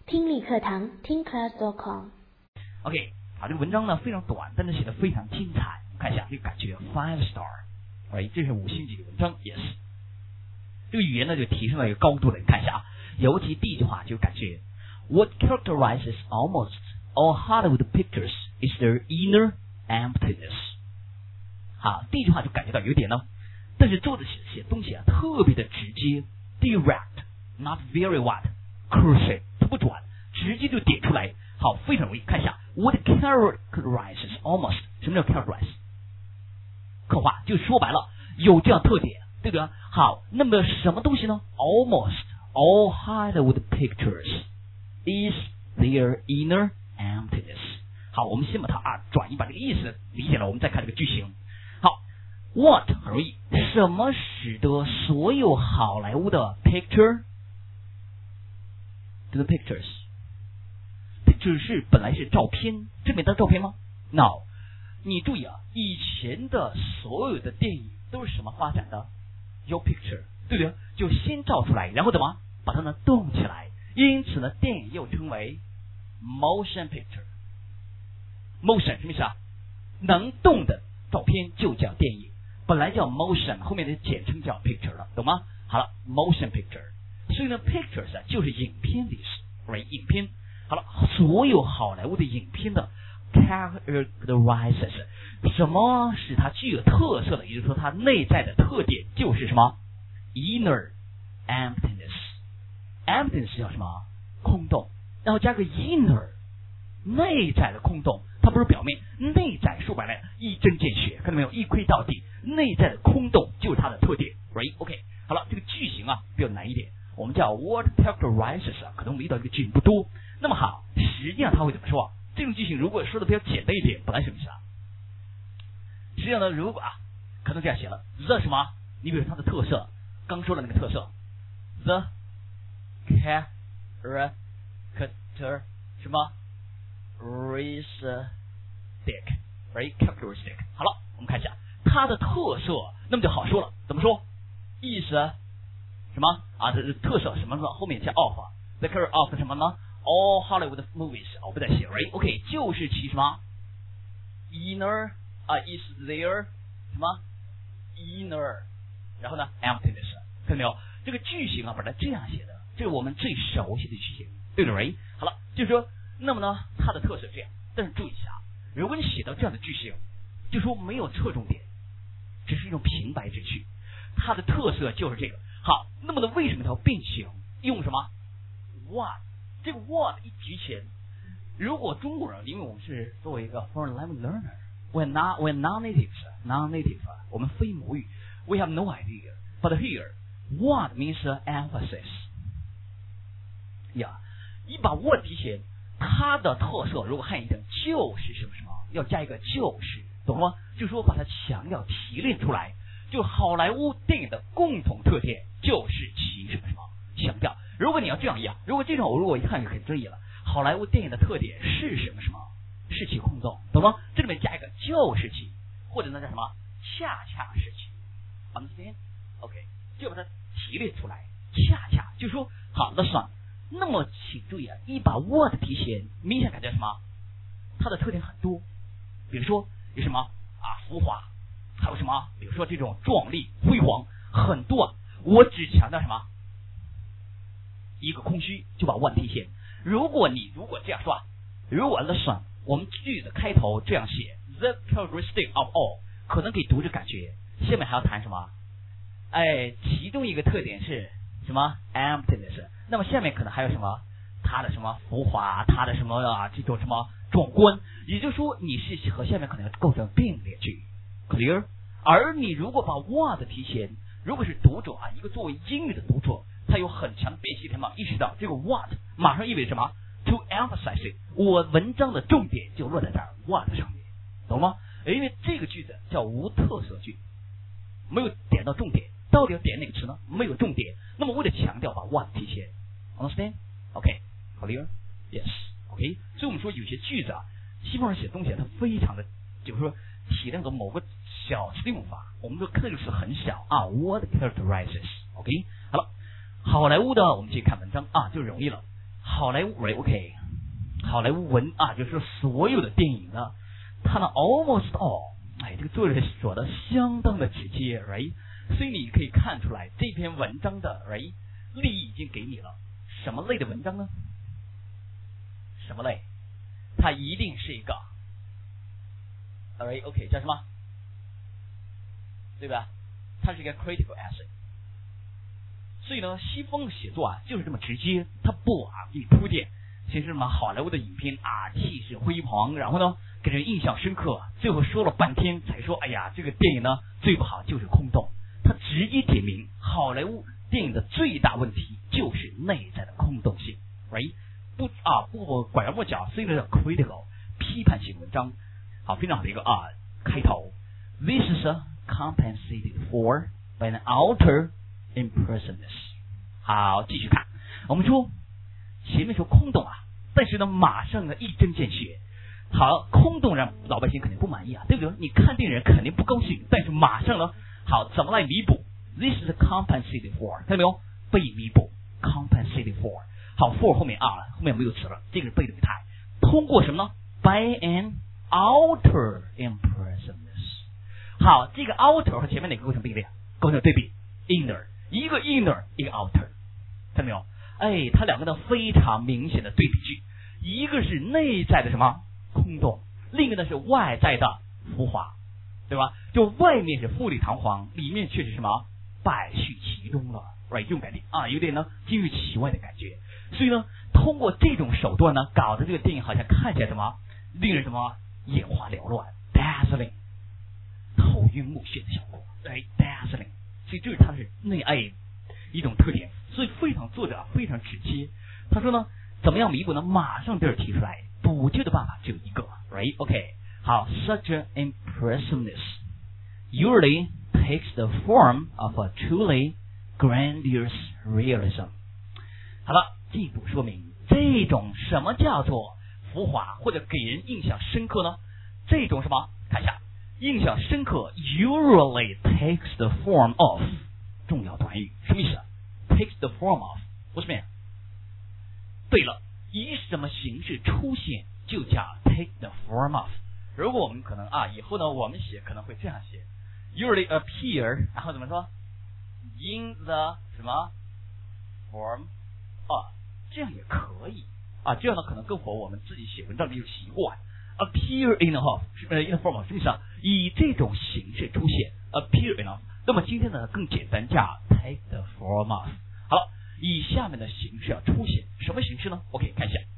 听力课堂听 class.com。OK， 好，这个文章呢非常短，但是写的非常精彩。我们看一下，这个感觉 5 star， 哎，这是5星级的文章，也是。这个语言呢就提升了一个高度了。你看一下啊，尤其第一句话就感觉 What characterizes almost all Hollywood pictures is their inner emptiness。好，第一句话就感觉到有点呢，但是作者写东西啊特别的直接 ，direct，not very what，cursive， 它不转，直接就点出来。好，非常容易。看一下 What characterizes almost， 什么叫 characterize？ 刻画，就说白了有这样特点，对不对？好，那么什么东西呢 ？Almost all Hollywood pictures is their inner emptiness。好，我们先把它转移，把这个意思理解了，我们再看这个句型。好 ，What 很容易，什么使得所有好莱坞的 picture， 这个 pictures 是本来是照片，这边当照片吗 ？No， 你注意啊，以前的所有的电影都是什么发展的？ Your picture， 对不对？就先照出来，然后怎么把它呢动起来？因此呢，电影又称为 motion picture。motion 什么意思啊？能动的照片就叫电影，本来叫 motion， 后面的简称叫 picture 了，懂吗？好了 ，motion picture， 所以呢 ，pictures 就是影片的意思，影片。好了，所有好莱坞的影片的 characterizes， 什么使它具有特色的，也就是说它内在的特点就是什么 inner emptiness。emptiness 叫什么？空洞，然后加个 inner， 内在的空洞，它不是表面，内在说白了一针见血，看到没有？一窥到底，内在的空洞就是它的特点 ，right？OK， 好了，这个句型啊比较难一点，我们叫 what characterizes 可能我们遇到这个句型不多。那么好，实际上它会怎么说？这种句型如果说的比较简单一点，本来什么意思啊？实际上呢，如果可能这样写了 the 什么？你比如它的特色，刚说的那个特色 the character 什么 right characteristic。好了，我们看一下它的特色，那么就好说了，怎么说？意思什么啊？这是特色什么呢？后面加 of，the character of 什么呢？All Hollywood movies， 我不再写 ，right？OK， 就是其什么 inner is there 什么 inner， 然后呢 emptiness， 看到没有？这个句型啊，本来这样写的，这是我们最熟悉的句型，对不对？好了，就是说，那么呢，它的特色这样，但是注意一下，如果你写到这样的句型，就说没有侧重点，只是一种平白之句，它的特色就是这个。好，那么呢，为什么它要变形？用什么 what？这个 what 一提前，如果中国人，因为我们是作为一个 foreign language learner，we're non-native， 我们非母语 ，we have no idea. But here, what means emphasis？ 呀，一把 what 提前，它的特色如果汉译成就是什么什么，要加一个就是，懂吗？就说把它强调提炼出来，就好莱坞电影的共同特点就是其什么什么强调。如果你要这样一样，如果这种如果一看就很争议了。好莱坞电影的特点是什么什么？是其空洞，懂吗？这里面加一个就是其，或者呢叫什么？恰恰是其 ，understand？ OK， 就把它提炼出来，恰恰就说好的算。那么请注意啊，一把 what 提前，明显感觉什么？它的特点很多，比如说有什么浮华，还有什么？比如说这种壮丽辉煌，很多啊。我只强调什么？一个空虚就把 what 提前。如果这样说如果 listen 我们句子开头这样写 the characteristic of all， 可能给读者感觉下面还要谈什么？其中一个特点是什么 emptiness， 那么下面可能还有什么？它的什么浮华，它的什么这种什么壮观，也就是说你是和下面可能要构成并列句 clear。 而你如果把 what 提前，如果是读者一个作为英语的读者，他有很强的辨析能力，意识到这个 what 马上意味着什么 ？To emphasize it， 我文章的重点就落在这儿 what 上面，懂吗？因为这个句子叫无特色句，没有点到重点，到底要点哪个词呢？没有重点。那么为了强调，把 what 提前 ，understand？ OK， clear？ Yes， OK。所以我们说有些句子西方人写东西它非常的，就是说体谅到某个小词的用法，我们说看这个词很小what characterizes， OK， 好了。好莱坞的，我们去看文章就容易了。 好莱坞 ，OK， 好莱坞文啊，就是说所有的电影呢，它呢 almost all， 这个作者说的相当的直接 ，right？ 所以你可以看出来这篇文章的 right 例已经给你了，什么类的文章呢？什么类？它一定是一个 ，right？ OK， 叫什么？对吧？它是一个 critical essay。所以呢，西方的写作啊就是这么直接，它不给你铺垫。其实什么好莱坞的影片啊，气势辉煌，然后呢给人印象深刻，最后说了半天才说，哎呀，这个电影呢最不好就是空洞。他直接点明好莱坞电影的最大问题就是内在的空洞性 ，right？ 不拐弯抹角，所以呢叫 critical 批判性文章。好，非常好的一个开头。This is compensated for by an outer impersonalness。好，继续看，我们说前面说空洞但是呢马上呢一针见血。好，空洞让老百姓肯定不满意对不对？你看电影人肯定不高兴，但是马上呢，好，怎么来弥补 ？This is compensated for， 看到没有？被弥补 ，compensated for。好 ，for 后面后面没有词了，这个是被动语态。通过什么呢 ？By an outer impersonalness。好，这个 outer 和前面哪个构成并列？构成对比 ，inner， 一个 inner， 一个 outer， 看到没有？它两个呢非常明显的对比句，一个是内在的什么空洞，另一个呢是外在的浮华，对吧？就外面是富丽堂皇，里面却是什么败絮其中了 ，right？ 这种感觉有点呢金玉其外的感觉。所以呢，通过这种手段呢，搞得这个电影好像看起来什么令人什么眼花缭乱 ，dazzling， 头晕目眩的效果，dazzling。所以这是它是内爱一种特点。所以作者非常直接，他说呢，怎么样弥补呢？马上这儿提出来，补救的办法只有一个 ，right？ OK， 好 ，such an impressiveness usually takes the form of a truly grandiose realism。好了，进一步说明这种什么叫做浮华或者给人印象深刻呢？这种什么？看一下，印象深刻 usually takes the form of 重要短语，什么意思？takes the form of， 我什么呀？对了，以什么形式出现就叫 take the form of。如果我们可能以后呢，我们写可能会这样写 ，usually appear， 然后怎么说 ？in the 什么 form of， 这样也可以这样呢可能更符合我们自己写文章的一个习惯。appear in the form of 什么意思以这种形式出现 appear in of。那么今天呢更简单，叫 take the form of。好了，以下面的形式出现，什么形式呢 ？OK， 看一下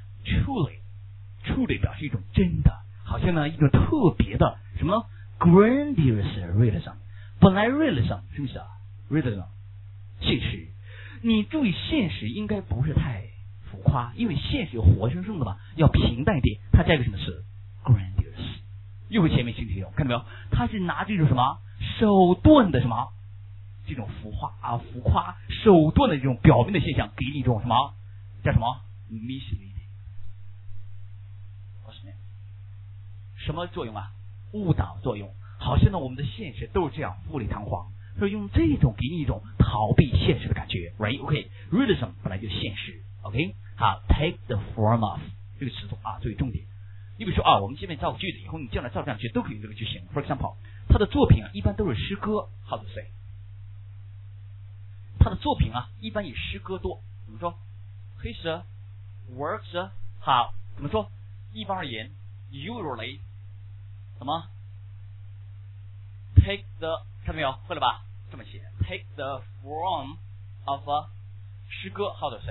，truly 表示一种真的，好像呢一种特别的什么呢 ？grandiose realism。本来 realism 什么意思？realism 现实，你注意现实应该不是太浮夸，因为现实活生生的嘛，要平淡一点。它加一个什么词 ？grandiose， 又是前面形体用，看到没有？它是拿这种什么手段的什么？这种浮夸手段的这种表面的现象，给你一种什么叫什么 misleading， 什么作用误导作用。好像呢我们的现实都是这样富丽堂皇，所以用这种给你一种逃避现实的感觉 ，right？ OK，realism 本来就现实 ，OK， 好 ，take the form of 这个词组作为重点。你比如说我们这边造句子以后，你将来造这样句都可以用这个句型。For example， 他的作品一般都是诗歌 ，how to say？他的作品一般以诗歌多，怎么说 ？His works 好，怎么说？一般而言 ，usually 什么 ？Take the 看到没有？会了吧？这么写 ，take the form of a 诗歌 ，how to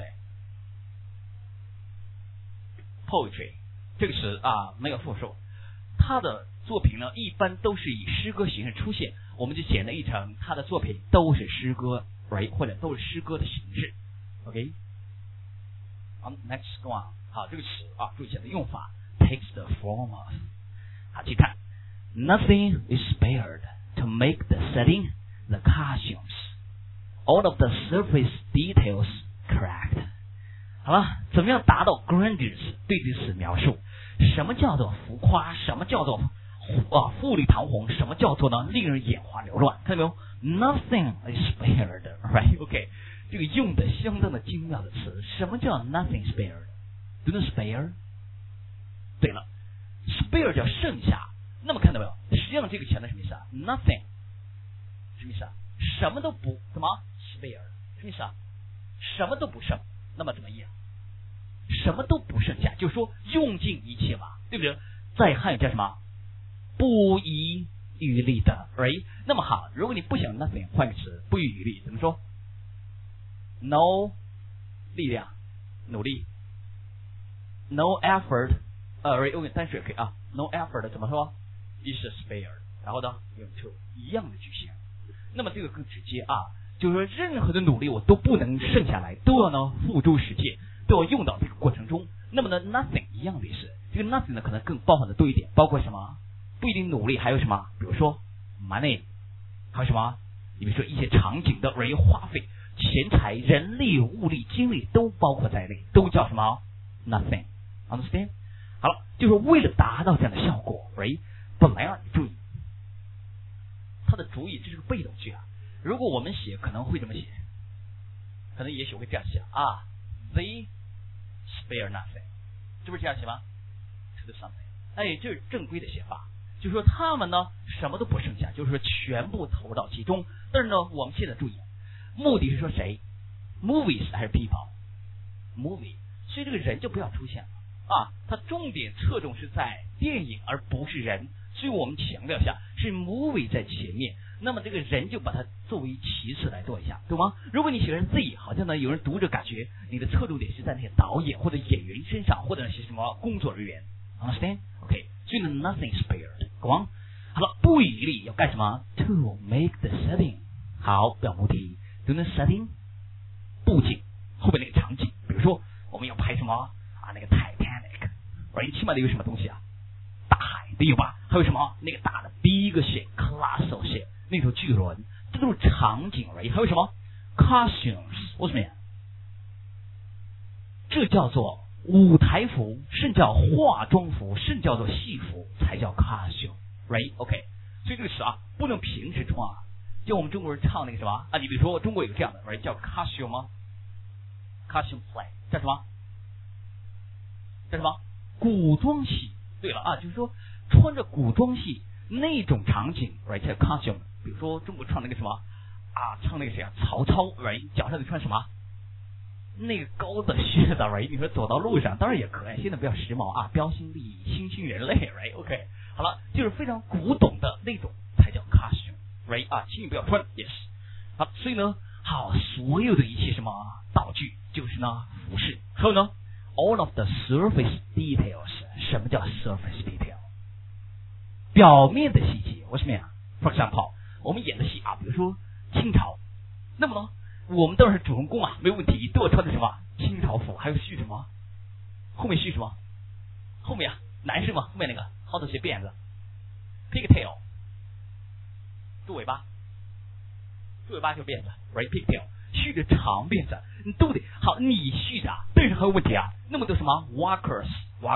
say？Poetry 这个词没有复数，他的作品呢一般都是以诗歌形式出现，我们就简单译成他的作品都是诗歌。或者都是诗歌的形式 ，OK。好 ，next go on。好，这个词注意一下的用法 ，takes the form of。好，继续看 ，Nothing is spared to make the setting, the costumes, all of the surface details correct。好了，怎么样达到 grandiose 对这词描述？什么叫做浮夸？什么叫做富丽堂皇，什么叫做呢？令人眼花缭乱，看到没有 ？Nothing is spared，right？ OK， 这个用的相当的精妙的词。什么叫 nothing spared？Do not spare？ 对了 ，spare 叫剩下。那么看到没有？实际上这个强调什么意思啊 ？Nothing 什么意思啊？什么都不什么 spare 什么意思啊？什么都不剩。那么怎么译啊？什么都不剩下，就是说用尽一切嘛，对不对？在汉语叫什么？不遗余力的 ，right？ 那么好，如果你不想 nothing， 换个词，不遗余力怎么说 ？No 力量，努力 ，no effort， 用单数也可以啊 ，no effort 怎么说 ？is spared， 然后呢，用 to 一样的句型。那么这个更直接啊，就是说任何的努力我都不能剩下来，都要呢付诸实践，都要用到这个过程中。那么呢 ，nothing 一样的意思，这个 nothing 呢可能更包含的多一点，包括什么？不一定努力，还有什么？比如说 money， 还有什么？你比如说一些场景的人花费、钱财、人力、物力、精力都包括在内，都叫什么 ？nothing。Understand？ 好了，就是为了达到这样的效果，本来啊，你注意，它的主语这是个被动句啊。如果我们写，可能会这么写，可能也许会这样写啊 ，they spare nothing， 是不是这样写吗 ？To do something， 哎，这是正规的写法。就是说他们呢什么都不剩下，就是说全部投入到其中。但是呢，我们现在注意，目的是说谁 ？movies 还是 people？movie， 所以这个人就不要出现了啊。它重点侧重是在电影，而不是人。所以我们强调一下，是 movie 在前面，那么这个人就把它作为其次来做一下，懂吗？如果你写成 Z， 好像呢有人读者感觉你的侧重点是在那些导演或者演员身上，或者是什么工作人员 ，understand？OK， 所以呢 nothing spared。好了，不遗余力要干什么 ？To make the setting， 好，表目的 ，do the setting， 布景后面那个场景，比如说我们要拍什么啊？那个 Titanic， 起码得有什么东西啊？大海得有吧？还有什么那个大的 big ship、colossal ship 那种巨轮，这都是场景而已。还有什么 costumes？ 为什么呀？这叫做舞台服，甚至叫化妆服，甚至叫做戏服，才叫 costume，right？OK， 所以这个词啊，不能平时穿啊。就我们中国人唱那个什么啊，你比如说中国有这样的 ，right？ 叫 costume 吗 ？costume play 叫什么？叫什么？古装戏。对了啊，就是说穿着古装戏那种场景 ，right？ 叫 costume。比如说中国唱那个什么啊，唱那个谁啊，曹操 ，right？ 脚上得穿什么？那个高的靴子 ，right？ 你说走到路上当然也可以，现在比较时髦啊，标新立异，新兴人类 ，right？OK， 好了，就是非常古董的那种才叫 costume，right？ 啊，请你不要穿 ，yes。好，所以呢，好，所有的一切什么道具就是呢服饰，还有呢 ，all of the surface details， 什么叫 surface detail？ 表面的细节，为什么呀 ？For example， 我们演的戏啊，比如说清朝，那么呢？我们当然是主人公啊，没有问题，都要穿的什么清朝服，还有续什么？后面续什么？后面啊，男士嘛，后面那个好多些辫子 ，pigtail， 猪尾巴，猪尾巴就辫子 ，right pigtail， 续的长辫子，你都得好，你续的，但是还有问题啊，那么多什么 walkers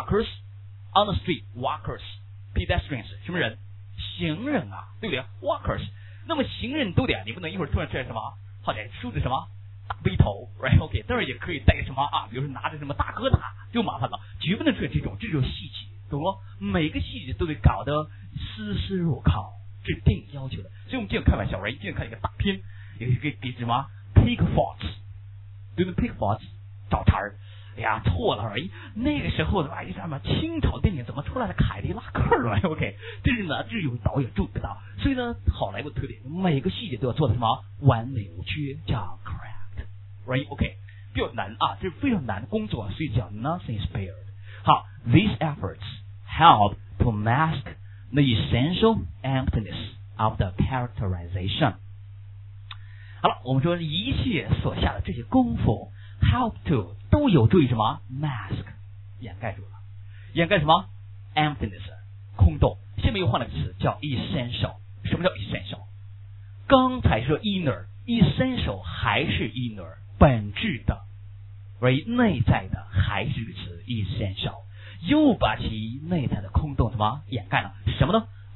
on the street walkers pedestrians 什么人？行人啊，对不对 ？walkers， 那么行人都得，你不能一会儿突然出来什么？好歹梳着什么大背头 ，right OK， 当然也可以带什么啊，比如说拿着什么大哥大，就麻烦了，绝不能出现这种细节，懂吗？每个细节都得搞得丝丝入扣，这是电影要求的。所以我们经常开玩笑，经常看一个大片，有一个给什么 pick faults， 对不对 ？pick faults 找茬儿，哎呀错了而已。那个时候的哎什么清朝电影怎么出来的凯迪拉克 ，right OK， 这是呢，这有导演注意到。所以呢，好莱坞特点，每个细节都要做的什么完美无缺，叫 correct，right OK， 比较难啊，这是非常难的工作，所以叫 nothing spared。好 ，these efforts help to mask the essential emptiness of the characterization。好了，我们说一切所下的这些功夫 ，help to 都有助于什么 mask 掩盖住了，掩盖什么 emptiness 空洞。下面又换了个词叫 essential。什么叫 essential？ 刚才说 inner，essential 还是 inner 本质的，为内在的还是这个词 essential， 又把其内在的空洞什么掩盖了？什么呢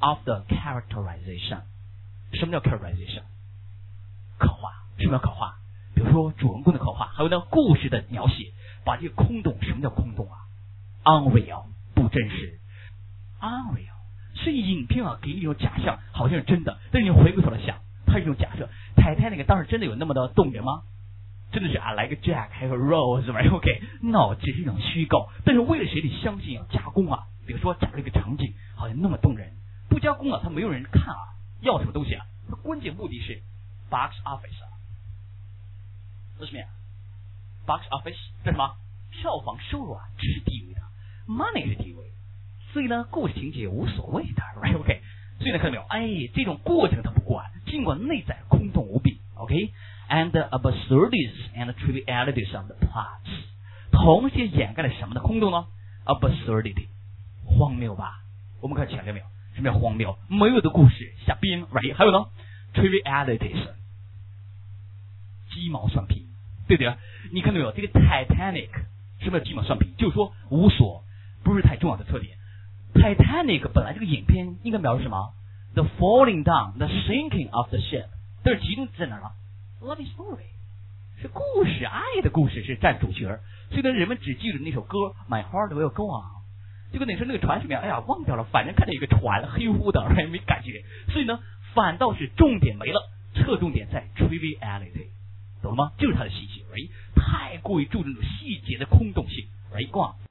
of the characterization。什么叫 characterization？ 刻画。什么叫刻画？比如说主人公的刻画，还有呢故事的描写，把这个空洞，什么叫空洞啊 ？unreal， 不真实 ，unreal。所以影片啊，给你一种假象，好像是真的，但是你回过头来想，它是一种假设。Titanic 当时真的有那么的动人吗？真的是I like Jack 还有 Rose，right？OK，no， 只是一种虚构。但是为了谁你相信要加工啊？比如说加入一个场景，好像那么动人，不加工啊，他没有人看啊。要什么东西啊？它关键目的是 box office 啊，这是什么呀 ？box office 这什么？票房收入啊，只是第一位的 ，money 是第一位。所以呢，故事情节无所谓的 ，right？OK， 所以呢，看到没有？哎，这种过程他不管，尽管内在空洞无比 ，OK。And the absurdities and trivialities of the plots， 同时掩盖了什么的空洞呢 ？absurdity， 荒谬吧？我们看强调没有？什么叫荒谬？没有的故事瞎编 ，right？ 还有呢 ，trivialities， 鸡毛蒜皮，对不对？你看到没有？这个 Titanic 什么叫鸡毛蒜皮？就是说无所，不是太重要的特点。Titanic 本来这个影片应该描述什么 ？The falling down, the sinking of the ship， 但是集中在哪儿呢 ？Love story， 是故事，爱的故事是占主角，所以呢，人们只记住那首歌 My Heart Will Go On。结果那时候那个船什么样？哎呀，忘掉了，反正看见一个船黑乎的，没感觉。所以呢，反倒是重点没了，侧重点在 triviality， 懂了吗？就是它的细节，太过于注重细节的空洞性，go on。